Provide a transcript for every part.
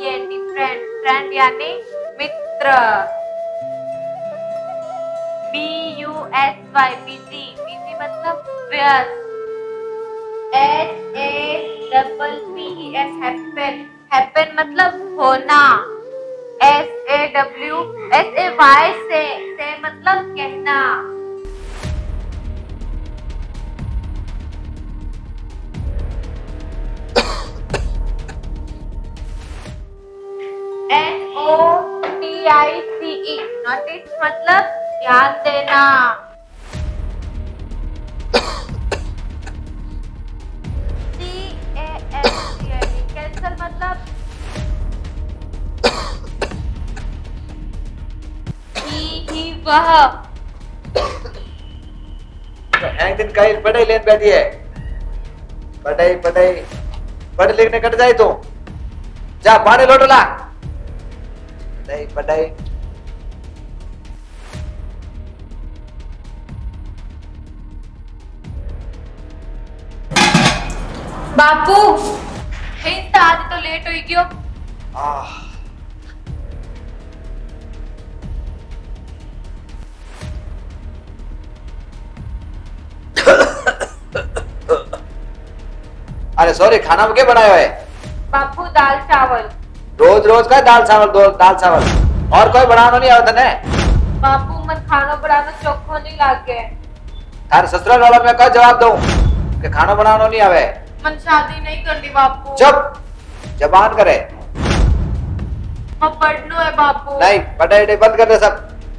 FRIEND friend यानी मित्र। BUSY busy मतलब व्यस्त। HAPPEN हैपन मतलब होना। SAY से मतलब कहना। NOTICE नोटिस मतलब ध्यान देना। CANCEL कैंसल मतलब ही वह। एक दिन कहीं पढ़ाई लेने बैठी है। पढ़ाई पढ़ लिखने कट जाए तो जा पानी लोटो ला। पढ़ाई बापू आज तो लेट हुई क्यों? अरे सॉरी, खाना में क्या बनाया है? बापू दाल चावल। रोज रोज का दाल चावल और कोई बनाना नहीं आता ने? बापू मन खाना बनाना चोखो नहीं लागे। थारे ससुराल वाला मैं क्या जवाब दूं कि खाना बनाना नहीं आवे? मन शादी नहीं करनी बापू। चुप, जबान करे। मैं पढ़नो है बापू। नहीं, पढ़ाई बंद कर दे सब।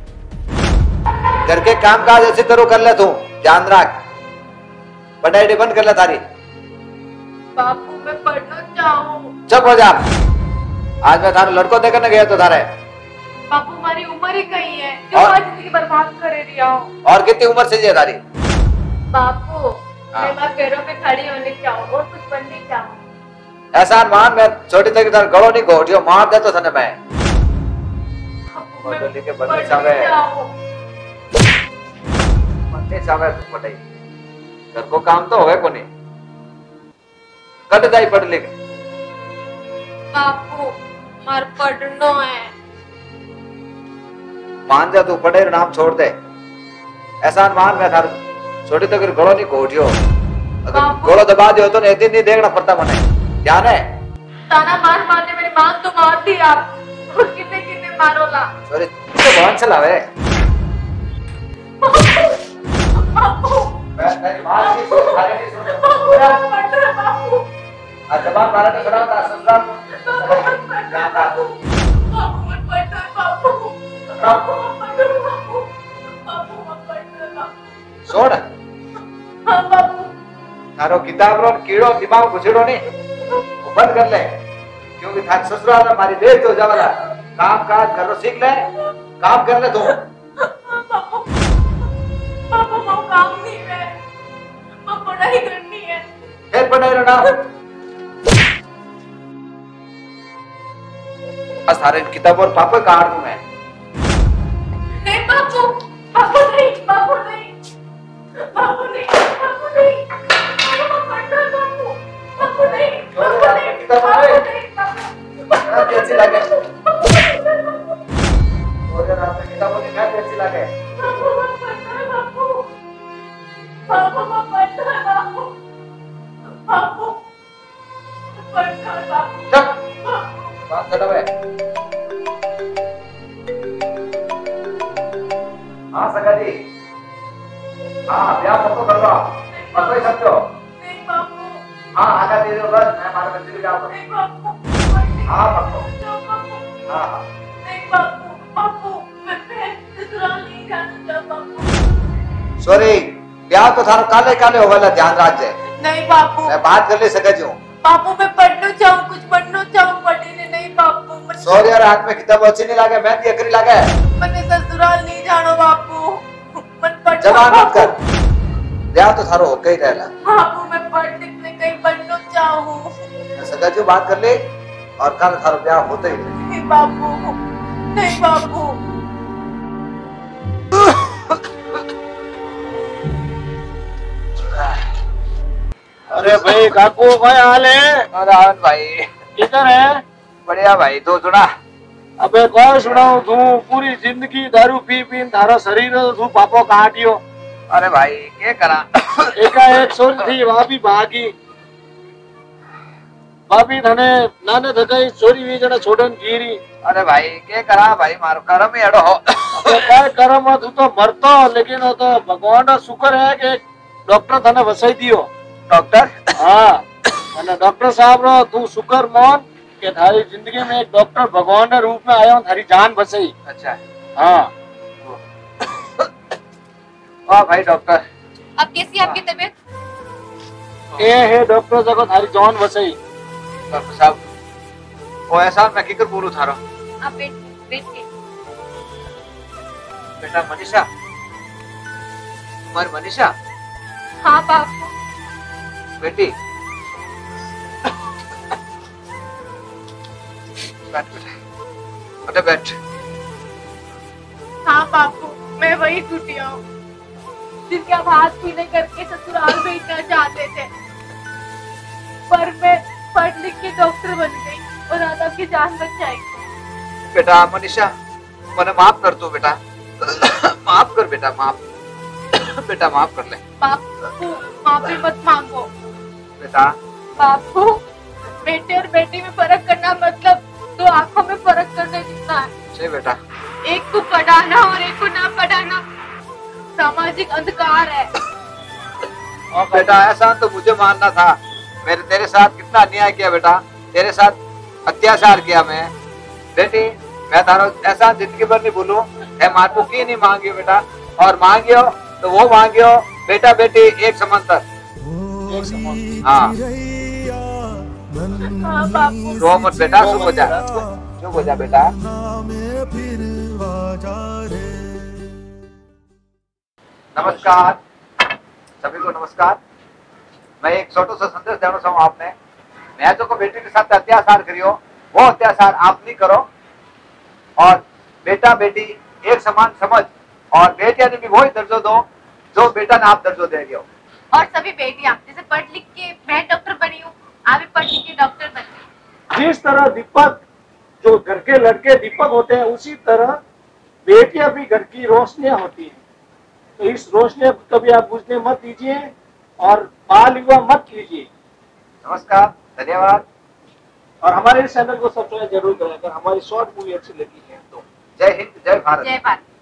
घर के काम काज ऐसे तरह कर ले तू, ध्यान रख। पढ़ाई बंद कर ले थारी। बापू मैं पढ़ना चाहूँ। चुप हो जा। आज मैं थारे लड़को देखने गया तो थारे। बापू हमारी उम्र ही कहीं है, क्यों आज जिंदगी बर्बाद करे दिया हूँ। और कितनी उम्र से थारी? बापू मैं पैरों पे खड़ी होने चाहूँ और कुछ बनने चाहूँ। ऐसा मान मैं छोटी तक तार गलो नहीं घोटियो मार दे तो थने मैं। मैं लेके बनने चाहे तू पढ़ाई। घर को काम तो होवे कोनी। कट जाई पढ़ लिख। बापू मार पढ़नो है। मान जा तू, पढ़े नाम छोड़ दे। ऐसा मान मैं थार छोटी तक गलो नहीं घोटियो। अगर गलो दबा दियो तो एक दिन नहीं देखना पड़ता मने, ध्यान है? ताना मार मारने मेरी मां तो मार दी आप। कितने कितने मारोला। सॉरी तो भगवान चलावे। बापू मैं तेरी मां की सोच थारे नहीं सुन। बापू आज जबान मारा नहीं खड़ा था ससुराल। छोड़। थारो किताब रो कीड़ो दिमाग घुसेड़ो नहीं, बंद कर ले। क्योंकि थार ससुराल में मारी बेइज्जती हो जावला। काम काज घर रो सीख ले, काम कर ले तू। बापू काम नहीं है, पढ़ाई करनी है। फिर पढ़ाई रो नाम सारे किताब और पापा काट दूं मैं। नहीं बापू, बापू नहीं, बापू नहीं, बापू नहीं, बापू नहीं, बापू नहीं, बापू नहीं, किताब नहीं अच्छी लगे। और रात में किताब नहीं मैं अच्छी लगे। बापू चुप, बात खत्म है। हाँ सगा जी, हाँ ब्याह सबको कर लो, पक्को ही समझो। नहीं बापू, हाँ आगा दे दो बस, मैं हमारे बच्चे को जाऊँ। नहीं बापू, हाँ पक्को। हाँ हाँ। नहीं बापू, बापू मैं ससुराल नहीं जाना चाहता बापू। सॉरी, ब्याह तो थारो काले काले हो वाला, ध्यान रख जाए। नहीं बापू, मैं बात कर ले सका जी हूँ। बापू मैं पढ़ना चाहूँ, कुछ बनना चाहूँ, पढ़ी ने नहीं बापू। सॉरी यार, हाथ में किताब अच्छी नहीं लगे, मैं अकरी लगे। मैंने ससुराल नहीं जानो बापू, मन पढ़। जवान मत कर, ब्याह तो थारो होके ही रहला। बापू मैं पढ़ लिखने कहीं बनना चाहूँ। मैं सका जी बात कर ले और कल थारो ब्याह होते ही। नहीं बापू, नहीं बापू। अरे भाई काकू, क्या हाल है? रावण भाई किधर है? बढ़िया भाई तो सुना। अबे कौन सुनाऊं तू पूरी जिंदगी दारू पी पी थारा शरीर तू पापो काटियो। अरे भाई क्या करा। एकाएक सोच थी भाभी भागी भाभी थने नाने थकाई चोरी हुई जने छोड़न गिरी। अरे भाई क्या करा भाई मारो कर्म ही अड़ो हो। अबे काय करम तू तो मरतो लेकिन वो तो भगवान का शुक्र है कि डॉक्टर थने बसाई दियो। डॉक्टर हाँ अने डॉक्टर साहब रो तू शुक्र मान कि थारी जिंदगी में एक डॉक्टर भगवान के रूप में आया थारी जान बचाई। अच्छा हाँ वाह भाई डॉक्टर। अब कैसी है आपकी तबीयत? ये है डॉक्टर जगह थारी जान बचाई। डॉक्टर साहब वो ऐसा मैं किकर बोलूं थारो। आप बैठिए। बेटा मनीषा तुम्हारी मनीषा हाँ बापू। बेटी बैठ बेटा बैठ। हाँ बापू मैं वही टूटिया हूँ जिनके आप हाथ पीले करके ससुराल भेजना चाहते थे, पर मैं पढ़ लिख के डॉक्टर बन गई और आज आपकी जान बचाई। बेटा मनीषा मैंने माफ कर दो बेटा। माफ कर बेटा माफ। बेटा माफ कर ले। बापू माफी मत मांगो। बेटा बापू बेटे और बेटी में फर्क करना मतलब दो आंखों में फर्क करने जितना है। सही बेटा। एक को पढ़ाना और एक को ना पढ़ाना सामाजिक अंधकार है। और बेटा ऐसा तो मुझे मानना था। मेरे तेरे साथ कितना अन्याय किया बेटा, तेरे साथ अत्याचार किया मैं। बेटी मैं तारो ऐसा जिंदगी भर नहीं भूलू। है मारको की नहीं मांगियो बेटा, और मांगियो तो वो मांगियो बेटा बेटी एक समंतर। हाँ हाँ बापू। रो मत बेटा, चुप हो जा, चुप हो जा बेटा। नमस्कार सभी को नमस्कार। मैं एक छोटो सा संदेश देना चाहूँ आपने। मैं जो को बेटी के साथ अत्याचार करियो वो अत्याचार आप नहीं करो, और बेटा बेटी एक समान समझ, और बेटिया ने भी वही दर्जो दो जो बेटा ने आप दर्जो दे रही हो। और सभी बेटियां जैसे पढ़ लिख के मैं डॉक्टर बनी हूँ, आप भी पढ़ लिख के डॉक्टर बनिए। जिस तरह दीपक जो घर के लड़के दीपक होते हैं उसी तरह बेटियां भी घर की रोशनियां होती हैं। तो इस रोशनी को कभी आप बुझने मत दीजिए और बाल युवा मत कीजिए। नमस्कार, धन्यवाद। और हमारे इस चैनल को सब्सक्राइब जरूर करें अगर हमारी शॉर्ट मूवी अच्छी लगी है तो। जय हिंद, जय भारत। जय भारत।